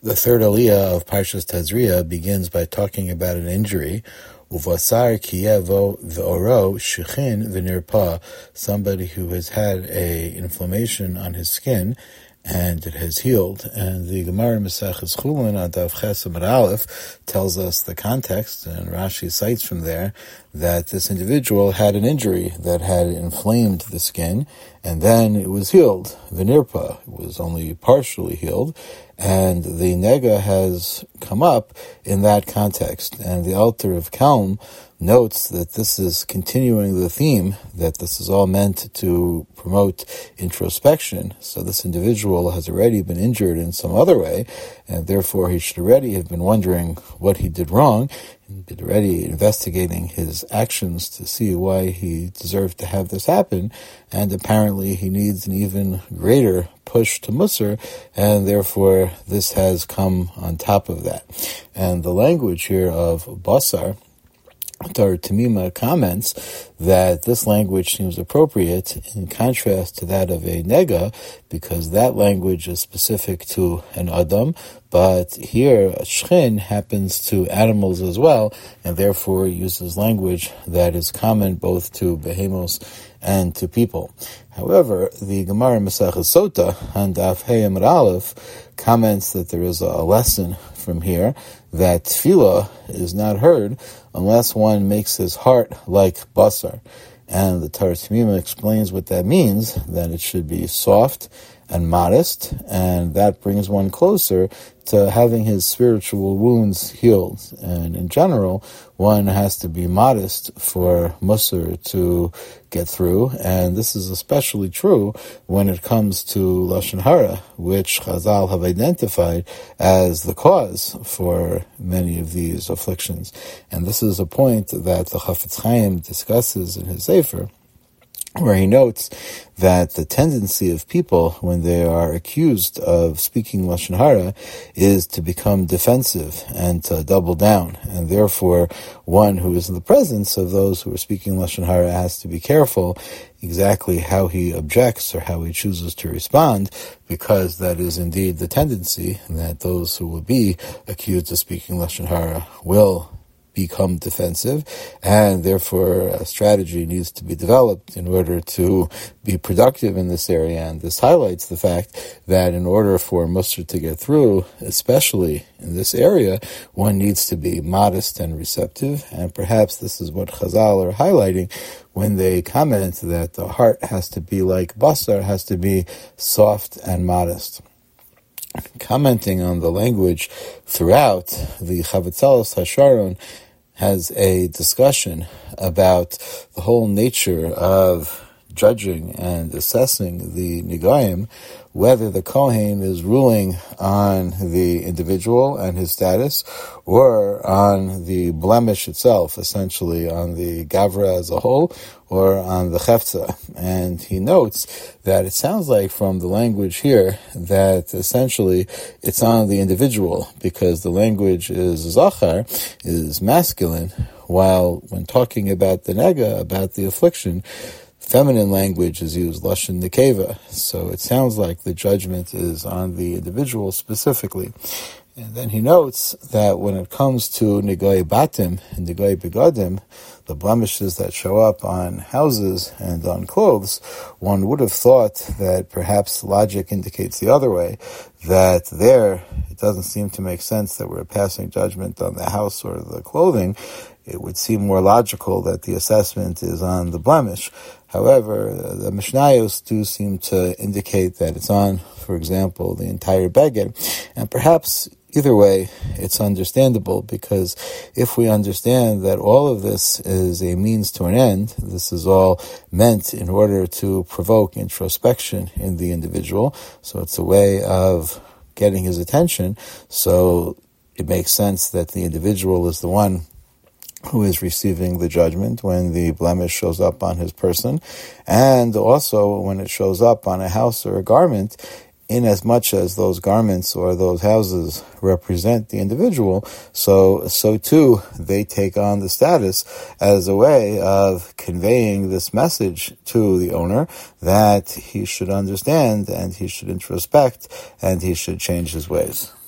The third aliyah of Parshas Tazria begins by talking about an injury. Uvasar kiyevo v'oro shechin v'nirpa, somebody who has had a inflammation on his skin and it has healed. And the Gemara Maseches Chulin Adav Ches Amud Aleph tells us the context, and Rashi cites from there that this individual had an injury that had inflamed the skin, and then it was healed. V'nirpa, it was only partially healed, and the nega has come up in that context. And the Alter of Kelm notes that this is continuing the theme, that this is all meant to promote introspection. So this individual has already been injured in some other way, and therefore he should already have been wondering what he did wrong, and been already investigating his actions to see why he deserved to have this happen, and apparently he needs an even greater push to Musar, and therefore this has come on top of that. And the language here of Basar, Tar Tamima comments that this language seems appropriate in contrast to that of a nega, because that language is specific to an adam, but here a shchin happens to animals as well, and therefore uses language that is common both to behemos and to people. However, the Gemara Maseches Sota on Daf Hey Amud Aleph comments that there is a lesson from here, that tefillah is not heard unless one makes his heart like basar. And the Torah Tamima explains what that means, that it should be soft and modest, and that brings one closer to having his spiritual wounds healed. And in general, one has to be modest for Musar to get through, and this is especially true when it comes to Lashon Hara, which Chazal have identified as the cause for many of these afflictions. And this is a point that the Chafetz Chaim discusses in his Sefer, where he notes that the tendency of people when they are accused of speaking Lashon Hara is to become defensive and to double down. And therefore, one who is in the presence of those who are speaking Lashon Hara has to be careful exactly how he objects or how he chooses to respond, because that is indeed the tendency, that those who will be accused of speaking Lashon Hara will become defensive, and therefore a strategy needs to be developed in order to be productive in this area. And this highlights the fact that in order for Musar to get through, especially in this area, one needs to be modest and receptive, and perhaps this is what Chazal are highlighting when they comment that the heart has to be like basar, has to be soft and modest. Commenting on the language throughout, the Chavetzalos Hasharon has a discussion about the whole nature of judging and assessing the Nigayim, whether the Kohen is ruling on the individual and his status, or on the blemish itself, essentially on the Gavra as a whole, or on the Chefza. And he notes that it sounds like from the language here that essentially it's on the individual, because the language is Zachar, is masculine, while when talking about the Nega, about the affliction, feminine language is used, Lashon Nekeva. So it sounds like the judgment is on the individual specifically. And then he notes that when it comes to Negai Batim and Negai Begadim, the blemishes that show up on houses and on clothes, one would have thought that perhaps logic indicates the other way, that there it doesn't seem to make sense that we're passing judgment on the house or the clothing. It would seem more logical that the assessment is on the blemish. However, the Mishnayos do seem to indicate that it's on, for example, the entire beged. And perhaps either way, it's understandable, because if we understand that all of this is a means to an end, this is all meant in order to provoke introspection in the individual, so it's a way of getting his attention, so it makes sense that the individual is the one who is receiving the judgment when the blemish shows up on his person, and also when it shows up on a house or a garment, in as much as those garments or those houses represent the individual, so too they take on the status as a way of conveying this message to the owner that he should understand and he should introspect and he should change his ways.